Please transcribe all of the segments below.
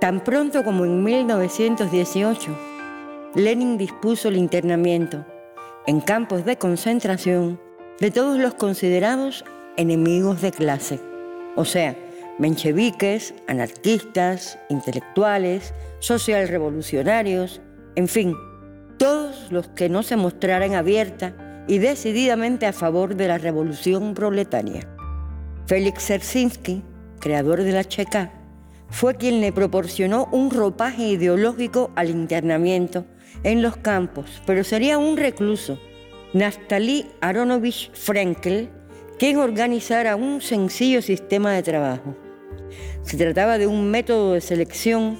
Tan pronto como en 1918, Lenin dispuso el internamiento en campos de concentración de todos los considerados enemigos de clase, o sea, mencheviques, anarquistas, intelectuales, socialrevolucionarios, en fin, todos los que no se mostraran abierta y decididamente a favor de la revolución proletaria. Félix Dzerzhinsky, creador de la CK, fue quien le proporcionó un ropaje ideológico al internamiento en los campos, pero sería un recluso, Naftali Aronovich Frenkel, quien organizara un sencillo sistema de trabajo. Se trataba de un método de selección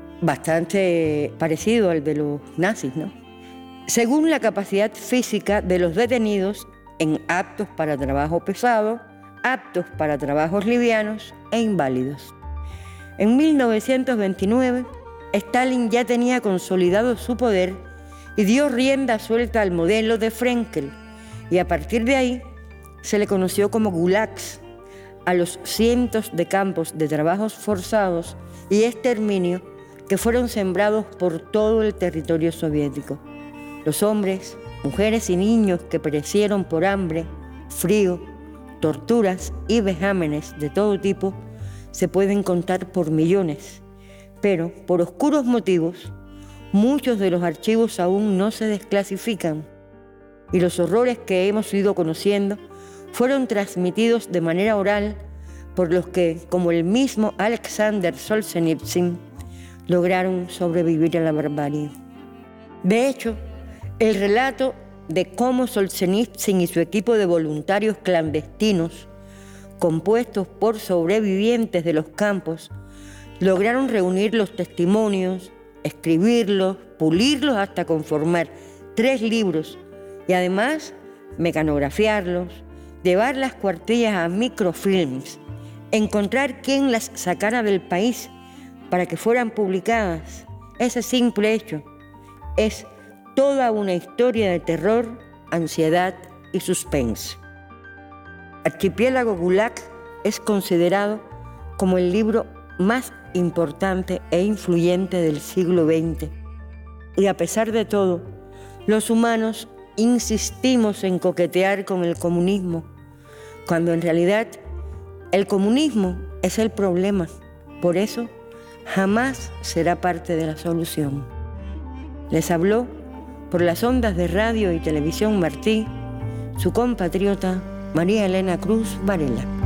bastante parecido al de los nazis, ¿no? Según la capacidad física de los detenidos en aptos para trabajo pesado, aptos para trabajos livianos e inválidos. En 1929, Stalin ya tenía consolidado su poder y dio rienda suelta al modelo de Frenkel, y a partir de ahí se le conoció como gulags a los cientos de campos de trabajos forzados y exterminio que fueron sembrados por todo el territorio soviético. Los hombres, mujeres y niños que perecieron por hambre, frío, torturas y vejámenes de todo tipo se pueden contar por millones, pero por oscuros motivos, muchos de los archivos aún no se desclasifican y los horrores que hemos ido conociendo fueron transmitidos de manera oral por los que, como el mismo Alexander Solzhenitsyn, lograron sobrevivir a la barbarie. De hecho, el relato de cómo Solzhenitsyn y su equipo de voluntarios clandestinos, compuestos por sobrevivientes de los campos, lograron reunir los testimonios, escribirlos, pulirlos hasta conformar 3 libros y además mecanografiarlos, llevar las cuartillas a microfilms, encontrar quién las sacara del país para que fueran publicadas. Ese simple hecho es toda una historia de terror, ansiedad y suspense. Archipiélago Gulag es considerado como el libro más importante e influyente del siglo XX. Y a pesar de todo, los humanos insistimos en coquetear con el comunismo, cuando en realidad el comunismo es el problema. Por eso, jamás será parte de la solución. Les habló por las ondas de radio y televisión Martí, su compatriota María Elena Cruz Varela.